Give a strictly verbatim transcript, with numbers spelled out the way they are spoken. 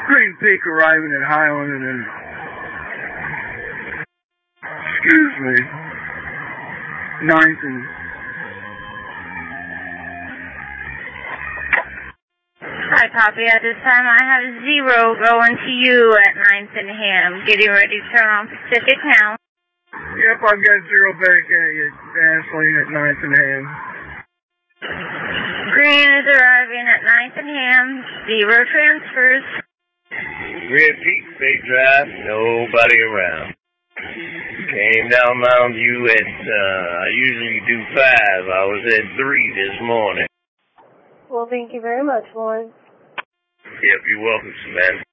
Green Peak arriving at Highland and then, excuse me, ninth and, Hi, copy. At this time, I have zero going to you at ninth and Ham. Getting ready to turn on Pacific now. Yep, I've got zero back at you, Ashley, at ninth and Ham. Green is arriving at ninth and Ham. Zero transfers. Green Peak, Big Drive, nobody around. Came down Mountain View at, uh, I usually do five. I was at three this morning. Well, thank you very much, Lawrence. Yep, you're welcome, Samantha.